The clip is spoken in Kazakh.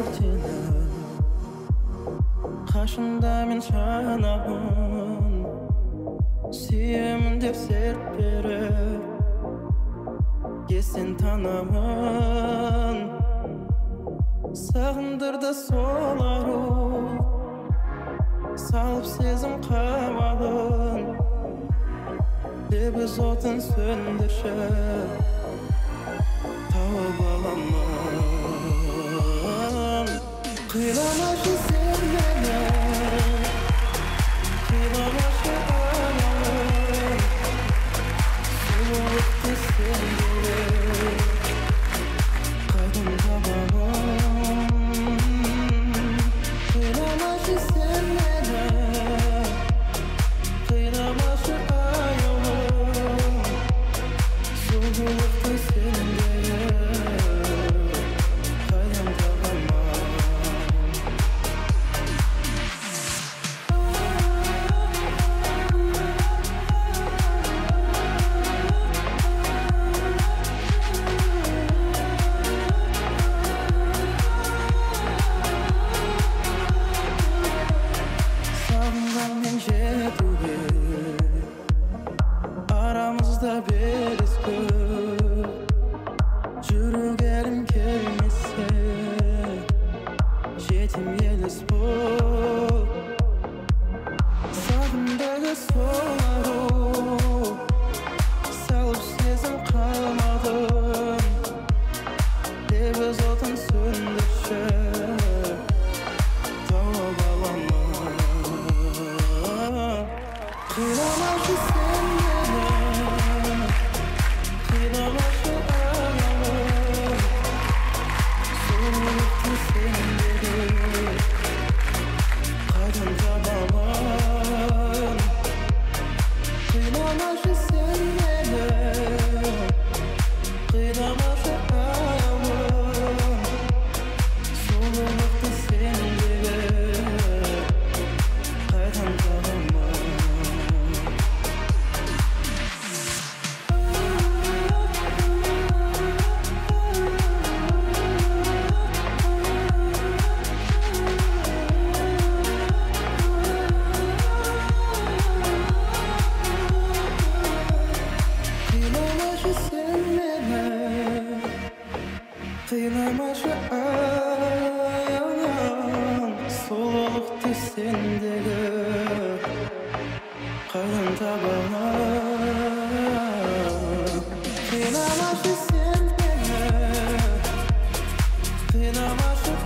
сені қашында мен жанамын сүйемін деп серт беріп естен танамын сағындырды сол ару салып сезім қамалын лебіз отын сөндірші тауып аламын қиламашы сен мені қиламашы аялым сұлулықты сендегі қайдан табамын қиламашы сен мені қиламашы аялым сұлулықты сендегі қайдан табамын сағынғанмен жетуге арамызда белес көп жүргерім келмесе жетем елес боп сағымдағы сол ару салып сезім қалмадым лебіз отын сөндірші тауып аламын қиламашы сен мені қиламашы аялым сұлулықты сендегі қайдан табамын қиламашы сен мені қиламашы аялым сұлулықты сендегі қайдан табамын қиламашы сен мені қиламашы аялым сұлулықты сендегі қайдан табамын қиламашы сен мені қиламашы